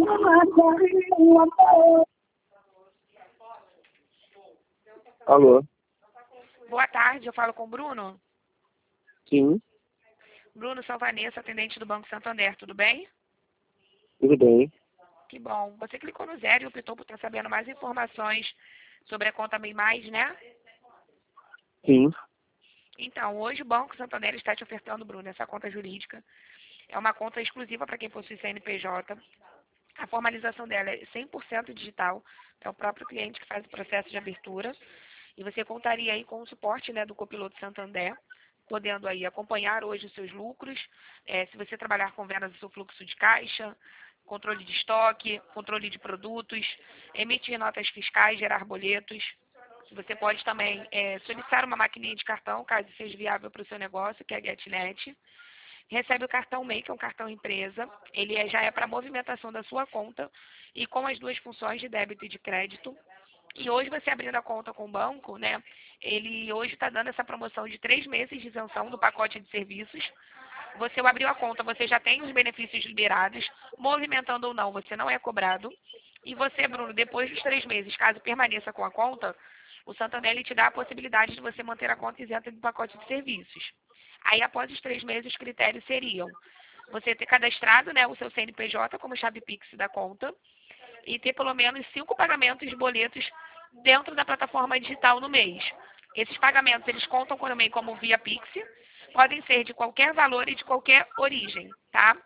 Alô? Boa tarde, eu falo com o Bruno. Sim, Bruno, sou Vanessa, atendente do Banco Santander, tudo bem? tudo bem. Que bom. Você clicou no 0 e optou por estar sabendo mais informações sobre a conta Bem Mais, né? Sim, Então, hoje o Banco Santander está te ofertando, Bruno, essa conta jurídica. É uma conta exclusiva para quem possui CNPJ. A formalização dela é 100% digital. É o próprio cliente que faz o processo de abertura. E você contaria aí com o suporte, né, do copiloto Santander, podendo aí acompanhar hoje os seus lucros, se você trabalhar com vendas do seu fluxo de caixa, controle de estoque, controle de produtos, emitir notas fiscais, gerar boletos. Você pode também solicitar uma maquininha de cartão, caso seja viável para o seu negócio, que é a GetNet. Recebe o cartão MEI, que é um cartão empresa. Ele já é para movimentação da sua conta e com as duas funções de débito e de crédito. E hoje você abrindo a conta com o banco, né? Ele hoje está dando essa promoção de 3 meses de isenção do pacote de serviços. Você abriu a conta, você já tem os benefícios liberados, movimentando ou não, você não é cobrado. E você, Bruno, depois dos 3 meses, caso permaneça com a conta, o Santander ele te dá a possibilidade de você manter a conta isenta do pacote de serviços. Aí, após os 3 meses, os critérios seriam você ter cadastrado, né, o seu CNPJ como chave Pix da conta e ter pelo menos 5 pagamentos de boletos dentro da plataforma digital no mês. Esses pagamentos, eles contam também como via Pix, podem ser de qualquer valor e de qualquer origem, tá?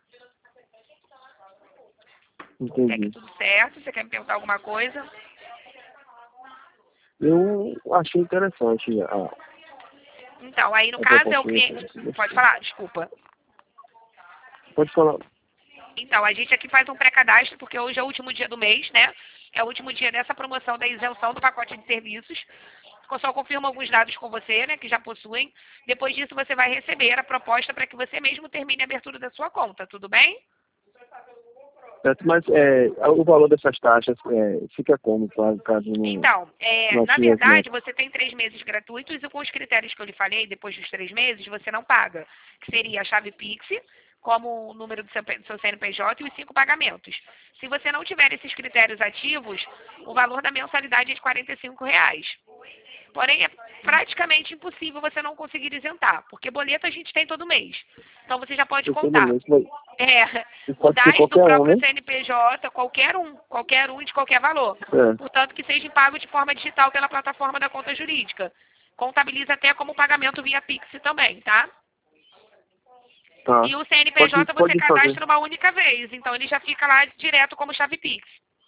Até aqui entendi. tudo certo. Você quer me perguntar alguma coisa? Eu achei interessante Então, aí no a caso é o proposta de cliente... Pode vocês. falar, desculpa. Pode falar. Então, a gente aqui faz um pré-cadastro, porque hoje é o último dia do mês, né? É o último dia dessa promoção da isenção do pacote de serviços. Eu só confirmo alguns dados com você, né, que já possuem. Depois disso, você vai receber a proposta para que você mesmo termine a abertura da sua conta, tudo bem? Certo, mas o valor dessas taxas fica como, caso Então, não na atinja as verdade, metas? você tem 3 meses gratuitos e com os critérios que eu lhe falei, depois dos 3 meses, você não paga, que seria a chave Pix, como o número do seu CNPJ e os 5 pagamentos. Se você não tiver esses critérios ativos, o valor da mensalidade é de R$ 45. Porém, é praticamente impossível você não conseguir isentar, porque boleto a gente tem todo mês. Então, você já pode Eu todo contar. mês, mas O pode ser DAS do qualquer um, né? próprio CNPJ, qualquer um de qualquer valor. É, Portanto, que seja pago de forma digital pela plataforma da conta jurídica. Contabiliza até como pagamento via Pix também, tá? tá. E o CNPJ você Pode fazer. cadastra uma única vez, então ele já fica lá direto como chave Pix.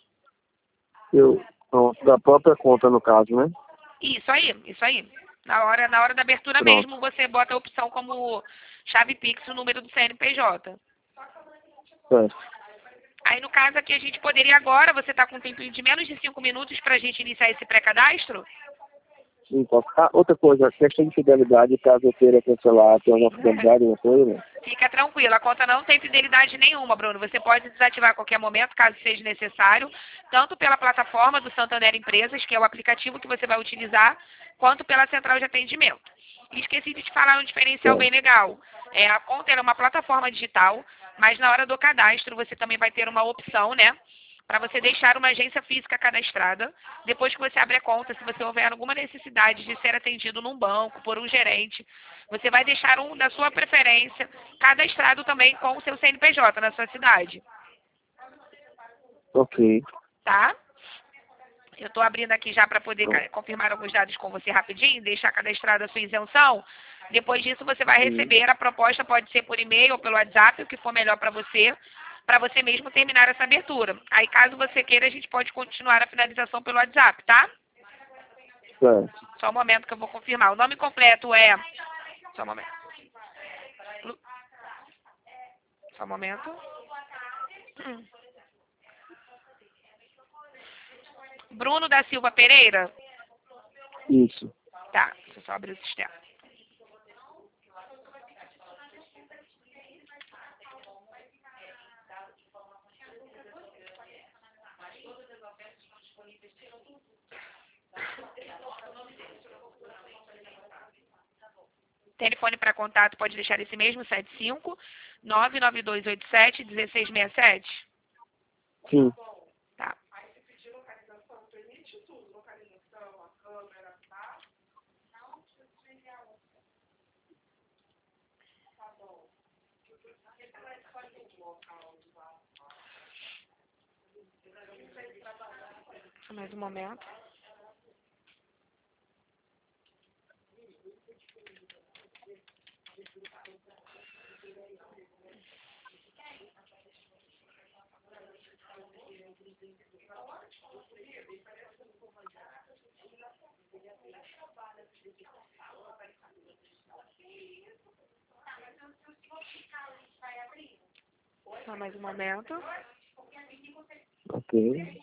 Pronto, da própria conta, no caso, né? Isso aí, isso aí. Na hora da abertura Pronto. mesmo, você bota a opção como chave Pix o número do CNPJ. Certo. Aí, no caso aqui, a gente poderia agora, você está com um tempinho de menos de 5 minutos para a gente iniciar esse pré-cadastro? Então, outra coisa, questão de fidelidade, caso eu queira cancelar, tem alguma fidelidade, alguma coisa, né? Fica tranquilo, a conta não tem fidelidade nenhuma, Bruno. Você pode desativar a qualquer momento, caso seja necessário, tanto pela plataforma do Santander Empresas, que é o aplicativo que você vai utilizar, quanto pela central de atendimento. E esqueci de te falar um diferencial bem Certo. legal. A conta é uma plataforma digital, mas na hora do cadastro você também vai ter uma opção, né? Para você deixar uma agência física cadastrada. Depois que você abre a conta, se você houver alguma necessidade de ser atendido num banco, por um gerente, você vai deixar um da sua preferência cadastrado também com o seu CNPJ na sua cidade, Ok. tá? Eu estou abrindo aqui já para poder Pronto. confirmar alguns dados com você rapidinho, deixar cadastrada a sua isenção. Depois disso, você vai Sim. receber a proposta, pode ser por e-mail ou pelo WhatsApp, o que for melhor para você mesmo terminar essa abertura. Aí, caso você queira, a gente pode continuar a finalização pelo WhatsApp, tá? Certo. Só um momento que eu vou confirmar. O nome completo é... Só um momento. Só um momento. Bruno da Silva Pereira? Isso. Tá, deixa eu só abrir o sistema. Telefone para contato pode deixar esse mesmo, 75 99287 1667. Sim. Tá. Só mais um momento. Só mais um momento. Ok.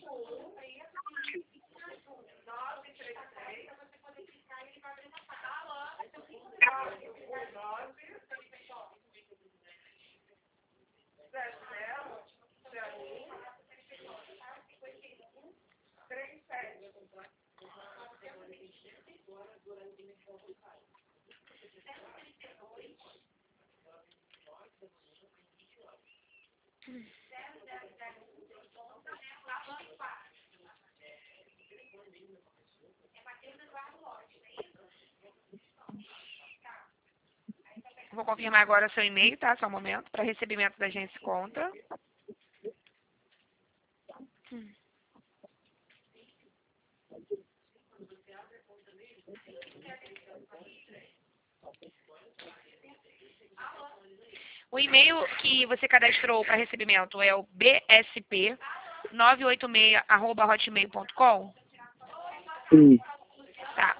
Vou confirmar agora seu e-mail, tá? Só um momento. Para recebimento da agência conta. O e-mail que você cadastrou para recebimento é o bsp986@hotmail.com? Sim. Tá.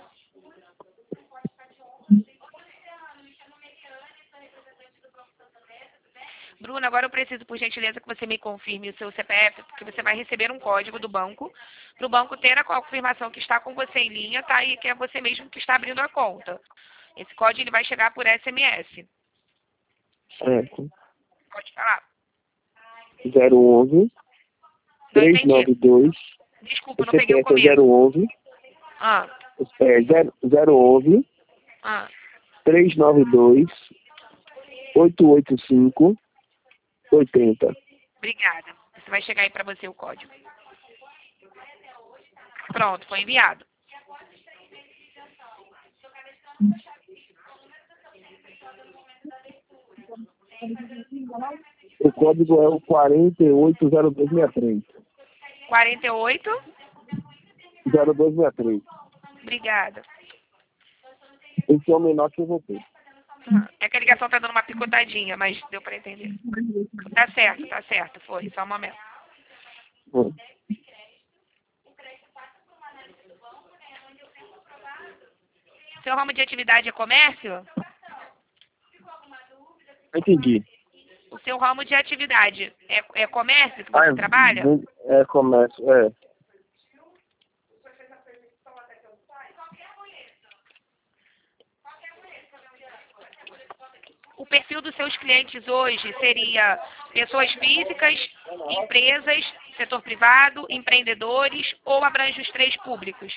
Bruna, agora eu preciso, por gentileza, que você me confirme o seu CPF, porque você vai receber um código do banco, para o banco ter a confirmação que está com você em linha, tá? E que é você mesmo que está abrindo a conta. Esse código ele vai chegar por SMS. Certo. Pode falar. 011 Não entendi. 392. Desculpa, O não peguei o CPF é começo. 011. Ah, 011 ah. 392 885 80. Obrigada. Você vai chegar aí para você o código. Pronto, foi enviado. O código é o 480263. 48. 0263. Obrigada. Esse é o menor que eu vou ter. É que a ligação tá dando uma picotadinha, mas deu para entender. Tá certo, foi. Só um momento. Bom, Seu ramo de atividade é comércio? entendi. O seu ramo de atividade é comércio que você trabalha? É comércio, é. O perfil dos seus clientes hoje seria pessoas físicas, empresas, setor privado, empreendedores ou abrange os três públicos?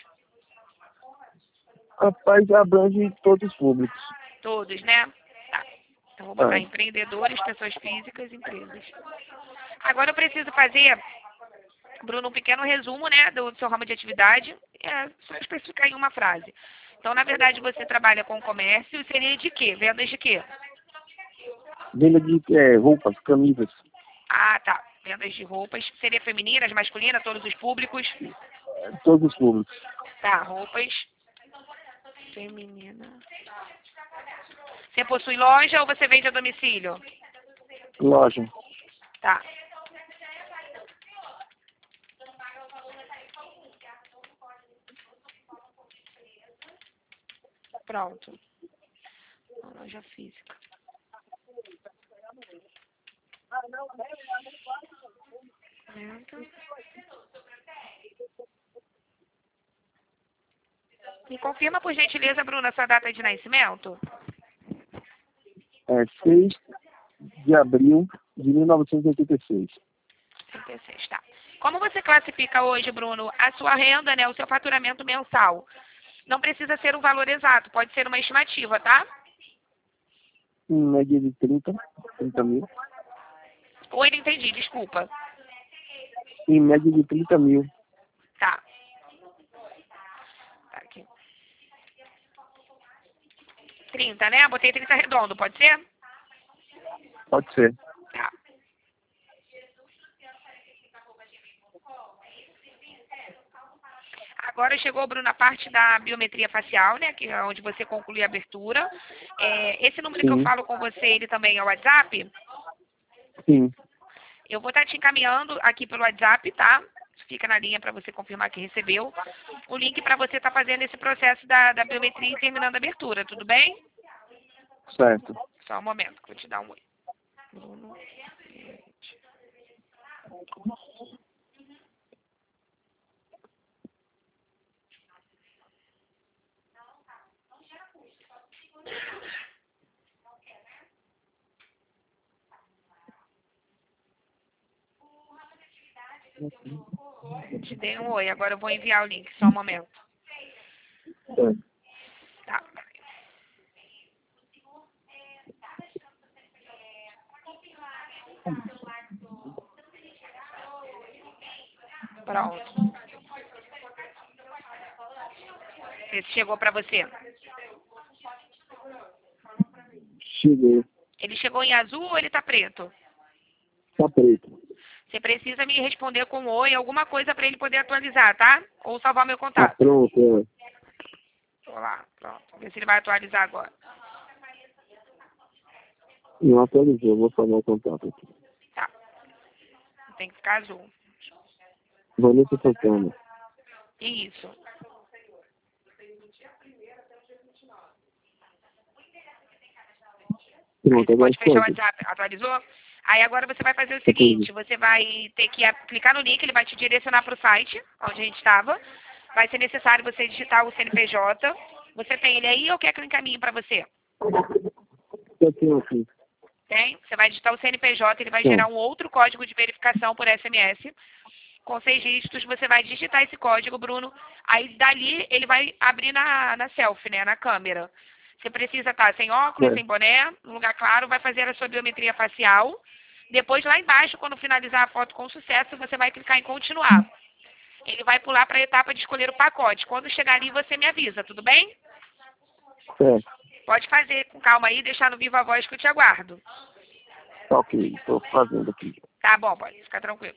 Rapaz, abrange todos os públicos. Todos, né? Tá. Então vou botar Ah. empreendedores, pessoas físicas, empresas. Agora eu preciso fazer, Bruno, um pequeno resumo, né, do seu ramo de atividade. É só especificar em uma frase. Então, na verdade, você trabalha com comércio e seria de quê? Vendas de quê? Venda de roupas, camisas, Ah, tá. Vendas de roupas. Seria femininas, masculinas, todos os públicos? todos os públicos. Tá, roupas. Feminina. Você possui loja ou você vende a domicílio? Loja. Tá. Pronto. Uma loja física. Me confirma, por gentileza, Bruna, sua data de nascimento? É 6 de abril de 1986. 36, tá. Como você classifica hoje, Bruno, a sua renda, né, o seu faturamento mensal? Não precisa ser um valor exato, pode ser uma estimativa, tá? Em média de 30 mil. Oi, não entendi, desculpa. Em média de 30 mil. Tá. Tá aqui. 30, né? Botei 30 redondo, pode ser? Pode ser. Tá. Agora chegou, Bruno, a parte da biometria facial, né? Que é onde você conclui a abertura. Esse número que eu Sim. falo com você, ele também é o WhatsApp? Sim. Eu vou estar te encaminhando aqui pelo WhatsApp, tá? Fica na linha para você confirmar que recebeu. O link para você estar fazendo esse processo da biometria e terminando a abertura, tudo bem? Certo. Só um momento, que eu vou te dar um oi. Bruno. Te dei um oi, agora eu vou enviar o link, só um momento. Certo. Tá. Pronto. Esse chegou para você. Cheguei. Ele chegou em azul ou ele tá preto? Tá preto. Você precisa me responder com oi, alguma coisa para ele poder atualizar, tá? Ou salvar meu Tá contato. pronto, é. Vou lá, pronto. Vamos ver se ele vai atualizar agora. Não atualizou, vou fazer o contato aqui. Tá. Tem que ficar azul. Vanessa Santana. Isso. Aí Pronto, você agora pode fechar o pode. WhatsApp. Atualizou? Aí agora você vai fazer o seguinte, você vai ter que clicar no link, ele vai te direcionar para o site onde a gente estava. Vai ser necessário você digitar o CNPJ. Você tem ele aí ou quer que eu encaminhe para você? Eu tenho aqui. Tem? Você vai digitar o CNPJ, ele vai Tá. gerar um outro código de verificação por SMS. Com 6 dígitos, você vai digitar esse código, Bruno. Aí dali ele vai abrir na selfie, né? Na câmera. Você precisa estar sem óculos, É. sem boné, no lugar claro, vai fazer a sua biometria facial. Depois, lá embaixo, quando finalizar a foto com sucesso, você vai clicar em continuar. Ele vai pular para a etapa de escolher o pacote. Quando chegar ali, você me avisa, tudo bem? Certo. Pode fazer com calma aí, deixar no Viva Voz que eu te aguardo. Tá ok, estou fazendo aqui. Tá bom, pode ficar tranquilo.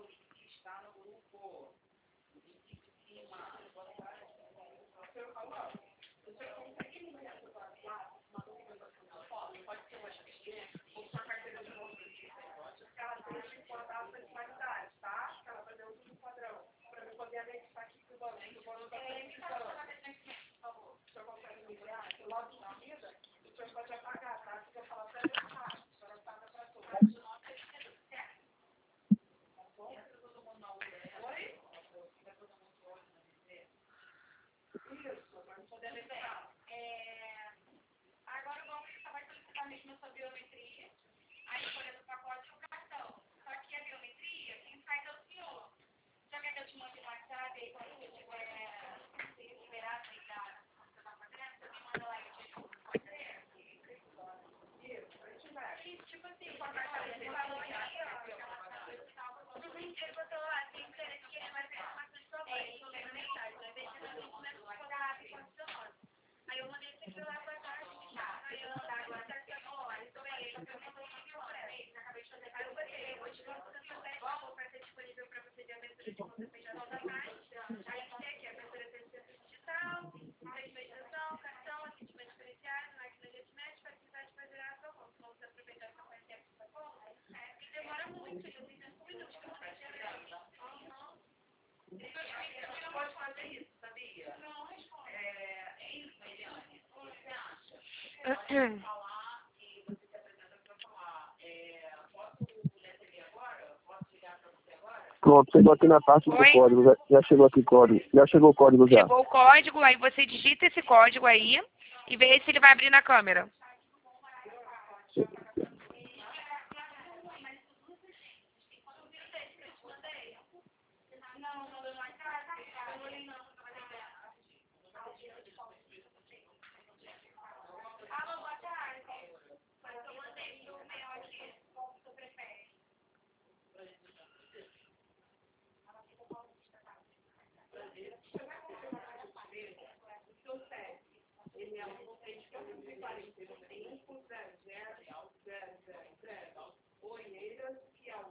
Pronto, chegou aqui na parte do Oi? código. Já chegou aqui o código. Já chegou o código já. Chegou o código, aí você digita esse código aí e vê se ele vai abrir na câmera.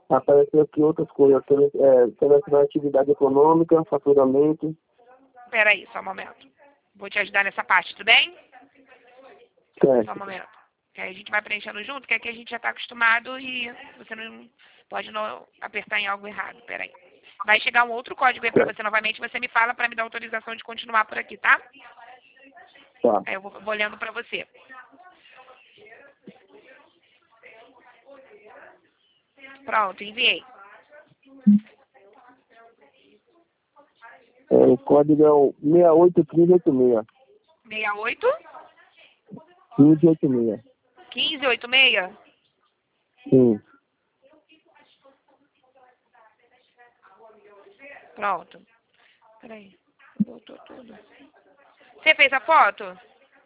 Apareceu aqui outras coisas, selecionar atividade econômica, faturamento. Peraí, só um momento. Vou te ajudar nessa parte, tudo bem? Só um Certo. momento. Que aí a gente vai preenchendo junto, que aqui a gente já está acostumado e você não pode não apertar em algo errado. Peraí. Vai chegar um outro código aí para você novamente, você me fala para me dar autorização de continuar por aqui, tá? Tá. Aí eu vou olhando para você. Pronto, enviei. O código é o 681586. 68 1586. 1586. Sim. Pronto. Peraí. Voltou tudo. Você fez a foto?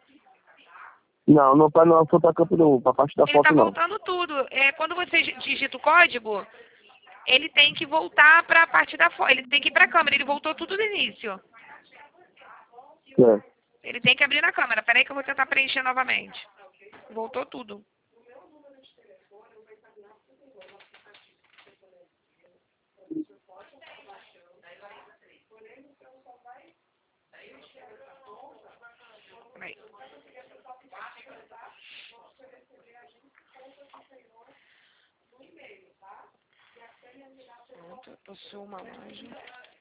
Não para não for para campo não, para parte da Ele tá foto não. voltando tudo. Quando você digita o código, ele tem que voltar para a parte da foto. Ele tem que ir para a câmera. Ele voltou tudo do início. Certo. Ele tem que abrir na câmera. Peraí que eu vou tentar preencher novamente. Voltou tudo. Peraí. Pronto, possui uma loja.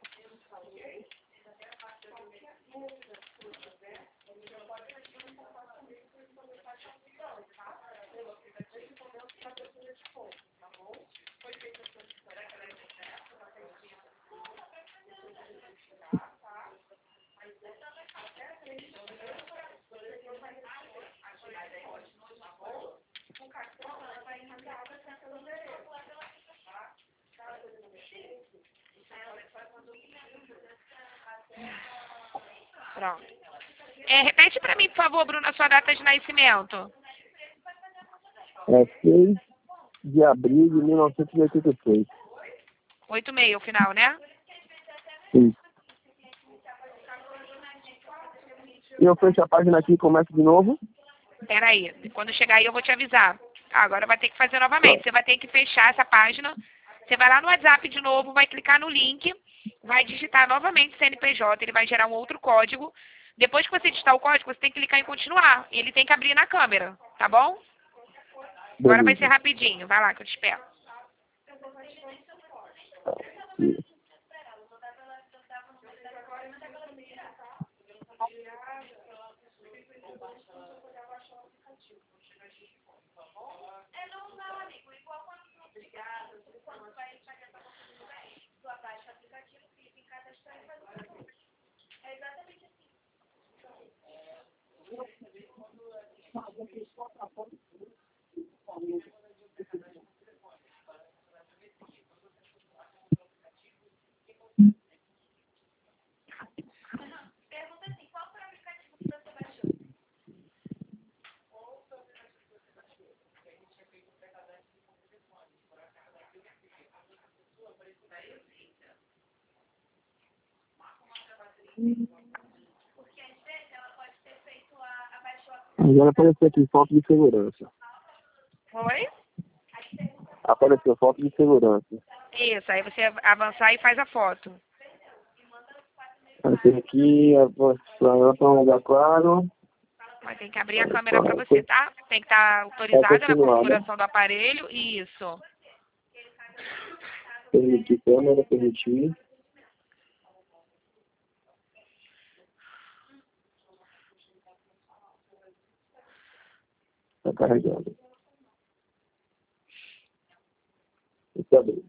Pronto. Repete para mim, por favor, Bruno, a sua data de nascimento. É 6 de abril de 1986. 86, o final, né? Sim. E eu fecho a página aqui e começo de novo. Peraí, quando chegar aí eu vou te avisar. Agora vai ter que fazer novamente. Você vai ter que fechar essa página. Você vai lá no WhatsApp de novo, vai clicar no link, vai digitar novamente CNPJ, ele vai gerar um outro código. Depois que você digitar o código, você tem que clicar em continuar. E ele tem que abrir na câmera, tá bom? Agora vai ser Beleza. rapidinho. Vai lá que eu te espero. Agora apareceu aqui foto de segurança. Oi? Apareceu foto de segurança. Isso, aí você avançar e faz a foto. Tem aqui, para um lugar claro. Mas tem que abrir a câmera para você, tá? Tem que estar autorizada na continuar, né? configuração do aparelho. Isso. Permitir câmera, permitir. Está carregando. Está bem.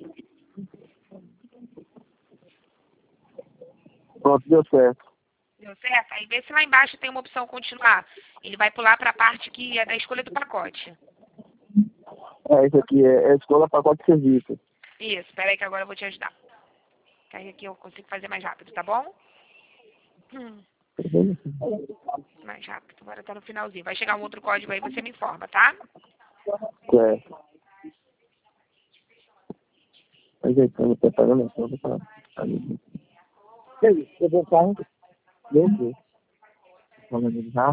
Pronto, deu certo. Deu certo? Aí vê se lá embaixo tem uma opção continuar. Ele vai pular para a parte que é da escolha do pacote. Isso aqui é escola pacote de serviço. Isso, espera aí que agora eu vou te ajudar. Que aí aqui eu consigo fazer mais rápido, tá bom? Mais rápido, agora tá no finalzinho. Vai chegar um outro código aí, você me informa, tá? Certo. Ajeitando, preparando a prova para... Que isso? Eu vou carro? Dentro. Vamos já.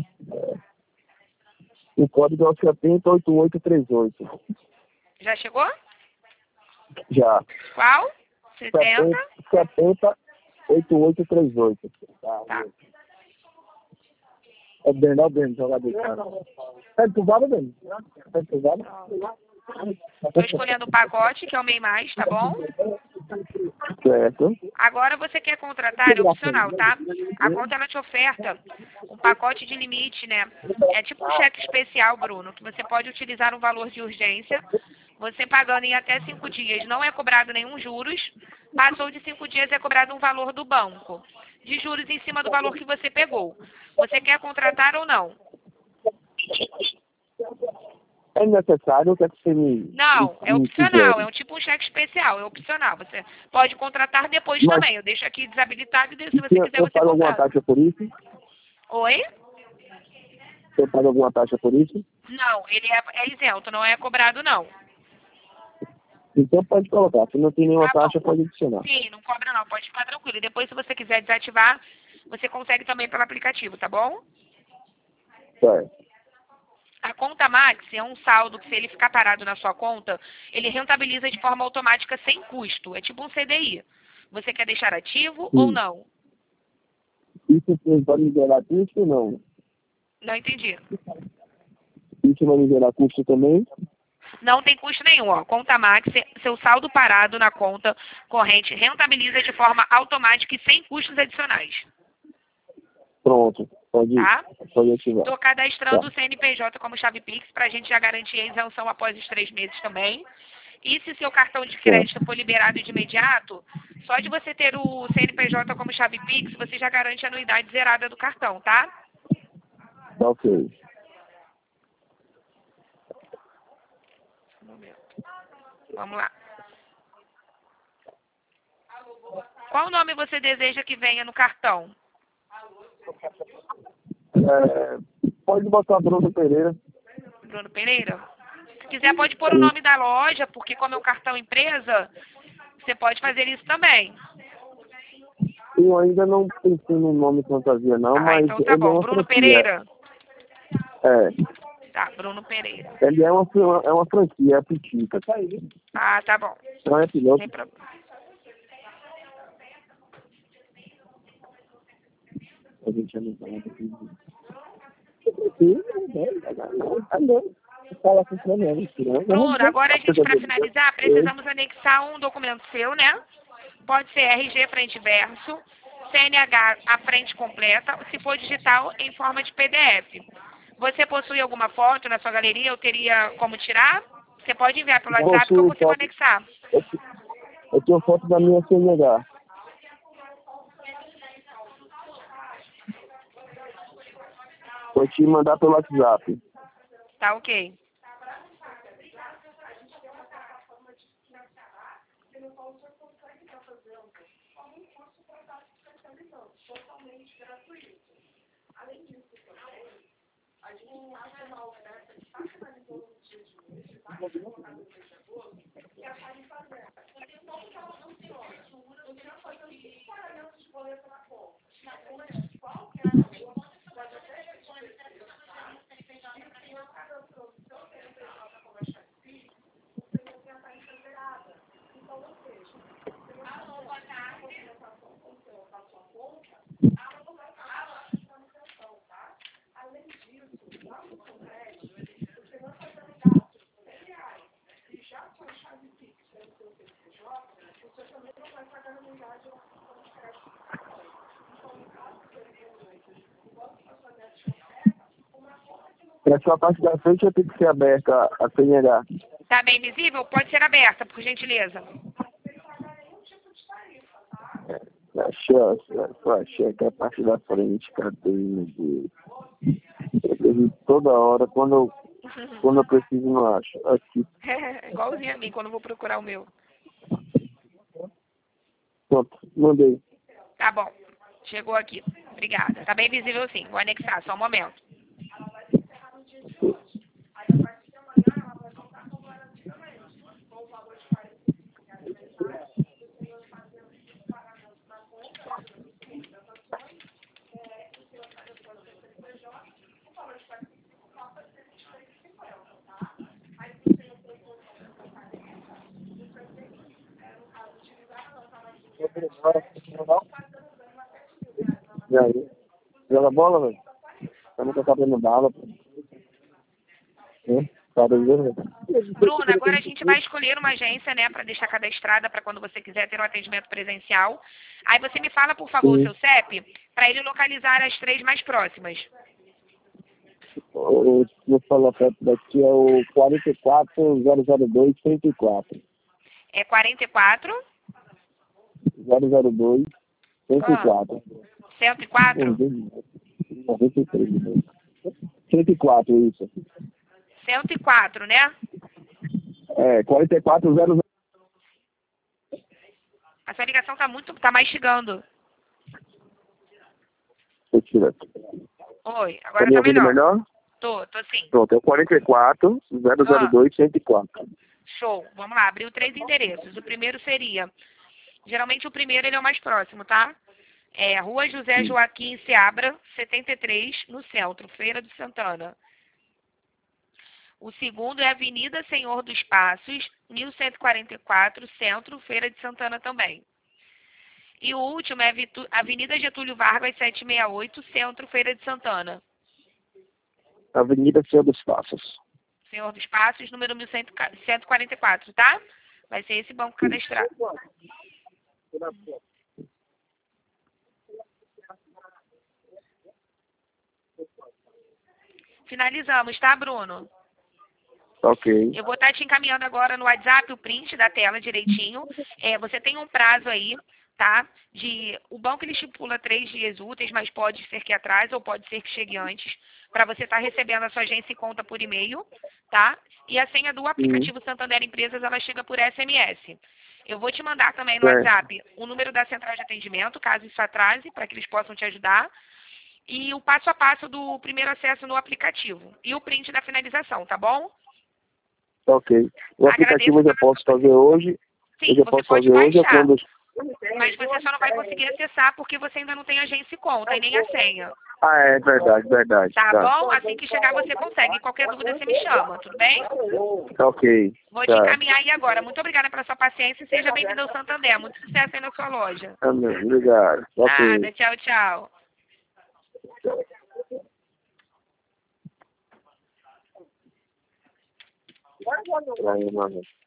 O código é o 708838. Já chegou? Já. Qual? 70? 708838. Tá. É o Breno, jogador. Tá entubado, Breno? Tá entubado? Estou escolhendo o pacote, que é o MEI+, tá bom? Certo. Agora você quer contratar, é opcional, tá? A conta, ela te oferta um pacote de limite, né? É tipo um cheque especial, Bruno, que você pode utilizar um valor de urgência. Você pagando em até 5 dias, não é cobrado nenhum juros. Passou de 5 dias, é cobrado um valor do banco. De juros em cima do valor que você pegou. Você quer contratar ou não? É necessário que você me... Não, é me opcional, sugere. é um tipo um cheque especial, é opcional. Você pode contratar depois Mas- também. Eu deixo aqui desabilitado e se você quiser Eu você pago alguma contrata. taxa por isso? Oi? Eu pago alguma taxa por isso? Não, ele é isento, não é cobrado não. Então pode colocar. Se não tem nenhuma Tá bom. taxa, pode adicionar. Sim, não cobra não, pode ficar tranquilo. E depois se você quiser desativar, você consegue também pelo aplicativo, tá bom? Certo. A conta Max é um saldo que se ele ficar parado na sua conta, ele rentabiliza de forma automática sem custo. É tipo um CDI. Você quer deixar ativo ou Sim. não? Isso pode me gerar custo ou não? Não entendi. Isso vai me gerar custo também? Não tem custo nenhum, ó. Conta Max, seu saldo parado na conta corrente rentabiliza de forma automática e sem custos adicionais. Pronto. Pode ativar. Estou cadastrando Tá. o CNPJ como chave Pix para a gente já garantir a isenção após os 3 meses também. E se seu cartão de crédito for liberado de imediato, só de você ter o CNPJ como chave Pix, você já garante a anuidade zerada do cartão, tá? Tá ok. Um momento. Vamos lá. Qual nome você deseja que venha no cartão? Pode botar Bruno Pereira. Bruno Pereira? Se quiser, pode pôr o nome da loja, porque como é um cartão empresa, você pode fazer isso também. Eu ainda não pensei no nome fantasia, não, mas Então tá ele é bom. uma Bruno franquia. Pereira? É. Tá, Bruno Pereira. Ele é uma franquia, é petita. Ah, tá bom. Não é piloto. Sem problema. A gente não fala com o Bruno, agora a gente, para finalizar, precisamos anexar um documento seu, né? Pode ser RG frente e verso, CNH a frente completa, se for digital, em forma de PDF. Você possui alguma foto na sua galeria? Eu teria como tirar? Você pode enviar pelo WhatsApp que eu consigo anexar. Eu tenho foto da minha CNH. Vou te mandar pelo WhatsApp. Tá ok. Para sua parte da frente vai ter que ser aberta a CNH. Tá bem visível? Pode ser aberta, por gentileza. achei aqui a parte da frente, cadê, meu Deus? Eu perdi toda hora, quando eu preciso não acho. Aqui, Igualzinho a mim quando eu vou procurar o meu. pronto, mandei. Tá bom. Chegou aqui. Obrigada. Tá bem visível sim. Vou anexar, só um momento. E aí? Joga bola, velho? Eu nunca sabendo bala, pô. Tá doido, velho? Bruno, agora a gente vai escolher uma agência, né, para deixar cadastrada para quando você quiser ter um atendimento presencial. Aí você me fala, por favor, o Sim. seu CEP, para ele localizar as 3 mais próximas. Vou falar perto daqui, é o 44002-104. É 44 002 104. 104 93. 104, isso. 104, né? 4400. A sua ligação tá mastigando. Oi, Tá agora me tá ouvindo melhor. melhor? Tô sim. Pronto, é o 44002 104. Show. Vamos lá, abriu 3 endereços. O primeiro seria, geralmente o primeiro ele é o mais próximo, tá? É Rua José Joaquim Seabra, 73, no centro, Feira de Santana. O segundo é Avenida Senhor dos Passos, 1144, Centro, Feira de Santana também. E o último é Avenida Getúlio Vargas, 768, Centro, Feira de Santana. Avenida Senhor dos Passos. Senhor dos Passos, número 1144, tá? Vai ser esse banco cadastrado. Finalizamos, tá, Bruno? Ok. Eu vou estar te encaminhando agora no WhatsApp o print da tela direitinho. Você tem um prazo aí, tá? O banco ele estipula 3 dias úteis, mas pode ser que atrase ou pode ser que chegue antes, para você estar recebendo a sua agência e conta por e-mail, tá? E a senha do aplicativo Santander Empresas, ela chega por SMS. Eu vou te mandar também no WhatsApp o número da central de atendimento, caso isso atrase, para que eles possam te ajudar. E o passo a passo do primeiro acesso no aplicativo. E o print da finalização, tá bom? Ok. O aplicativo eu já posso fazer hoje. Sim, eu já você posso pode fazer hoje baixar. quando. Mas você só não vai conseguir acessar porque você ainda não tem agência e conta e nem a senha. Ah, é verdade. Tá bom? Assim que chegar você consegue. Qualquer dúvida você me chama, tudo bem? Ok. Vou te encaminhar aí agora. Muito obrigada pela sua paciência e seja bem-vindo ao Santander. Muito sucesso aí na sua loja. Amém. Obrigado. Ok. Nada, tchau, tchau. Aí, mano.